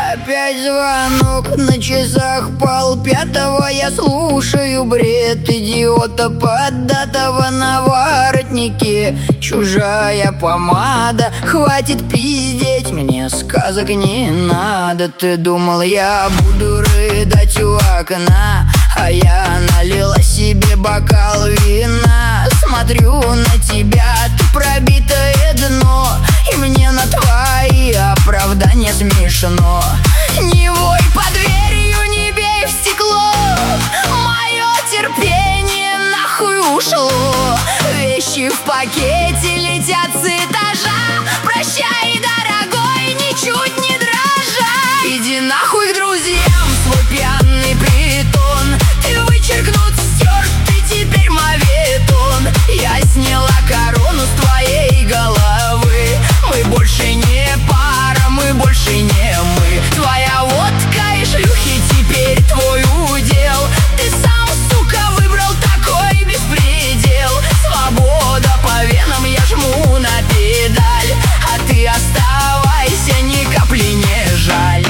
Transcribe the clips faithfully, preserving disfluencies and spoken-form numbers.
Опять звонок, на часах пол пятого. Я слушаю бред идиота поддатого на воротнике. Чужая помада, хватит пиздеть, мне сказок не надо. Ты думал, я буду рыдать у окна, а я налила себе бокал вина. Смотрю на тебя, ты пробитое дно, и мне на твои оправдания смешно. Не вой под дверью, не бей в стекло, мое терпение нахуй ушло. Вещи в пакете летят с этажа. Прощай, дорогой, ничуть не дрожа. Иди нахуй к друзьям в свой пьяный притон. Ты вычеркнут, стер, ты теперь моветон. Я сняла корону с твоей головы. Мы больше не пара, мы больше не мы. Твоя водка и шлюхи теперь твой удел. Ты сам, сука, выбрал такой беспредел. Свобода по венам, я жму на педаль, а ты оставайся, ни капли не жаль.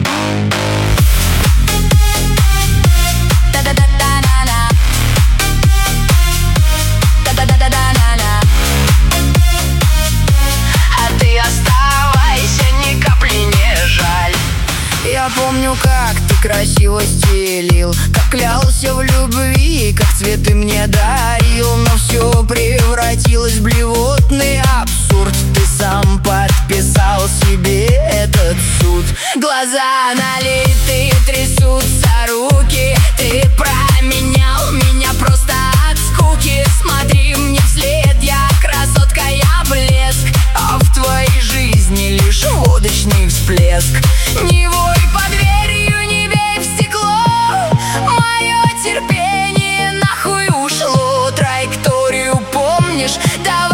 А ты оставайся, ни капли не жаль. Я помню, как ты красиво стелил, как клялся в любви, как цветы мне дарил. Но все превратилось в блевотный абсурд. Ты сам подписал себе этот суд. Глаза налитые, трясутся руки. Ты променял меня просто от скуки. Смотри мне вслед, я красотка, я блеск, а в твоей жизни лишь водочный всплеск. Не вой под дверью, не бей в стекло, мое терпение нахуй ушло. Траекторию помнишь? Давай